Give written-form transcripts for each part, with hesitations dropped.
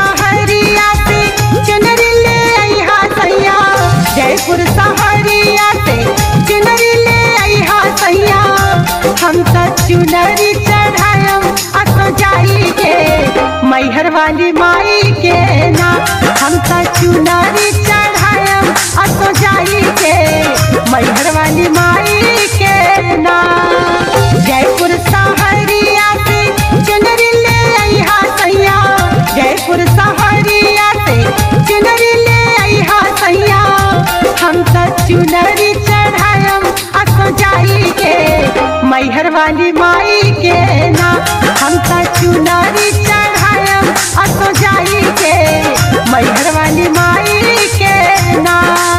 सहरिया से चुनरी ले आइहा सैया, जयपुर सहरिया से चुनरी ले आइहा सैया। हम तो चुनरी चढ़ायम असो जाई के मैहर वाली माई के ना, हम तो चुनरी चढ़ायम असो जाई के मैहर वाली माई के ना। जयपुर सहरिया से चुनरी ले आइहा सैया, जयपुर सहरिया से चुनरी ले आइहा सैया। हम तो चुनरी चढ़ायम असो जाई के मैहर वाली माई के ना, हम तो चुनरी चढ़ायम असो जाई के मैहर वाली माई के ना।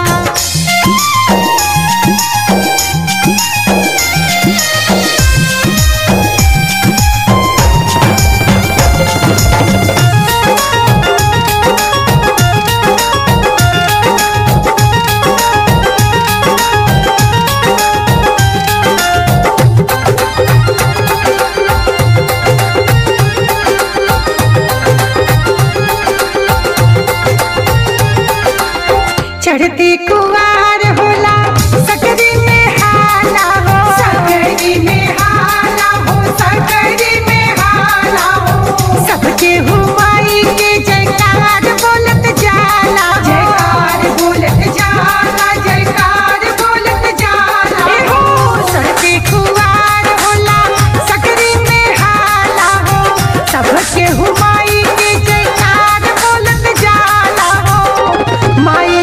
चढ़ती कुवार होला सकरी में हाला हो, सकरी में हाला हो, सकरी में हाला हो। सबके हुमाई के जयकार बोलत जाला, जयकार बोलत जाला, जयकार बोलत जाला। हो चढ़ती कुवार होला सकरी में हाला हो, सबके हुमाई के जयकार बोलत जाला हो। माई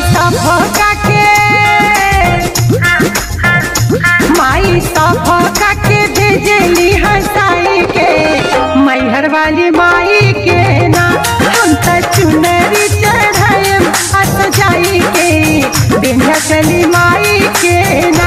सफा के भेजली हंसाई के मैहर वाली माई के ना। हम तो चुनरी चढ़ायम अस जाई के विंध्याचली माई के ना।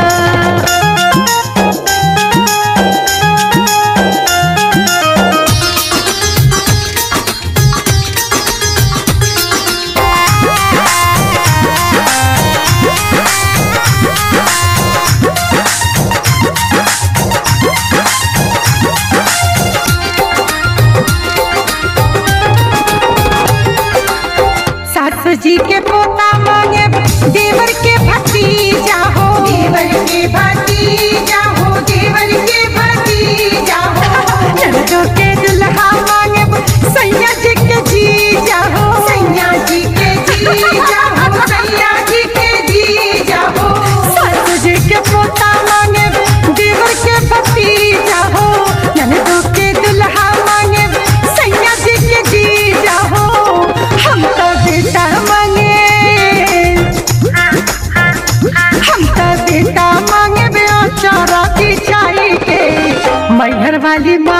जी के पोता मांगे देवर के भतीजा हो, देवर के भतीजा हो, देवर के भतीजा हो। ननदो के दुल्हा मांगे सैया जी के जीजा हो, सैया जी के जीजा हो, सैया जी के जीजा हो। सासू जी के पोता मांगे देवर के भतीजा हो, ननदो के दुल्हा मांगे सैया जी के जीजा हो। हम तो बेटा बेटा मांगे बेचारा की चाई के मैहर वाली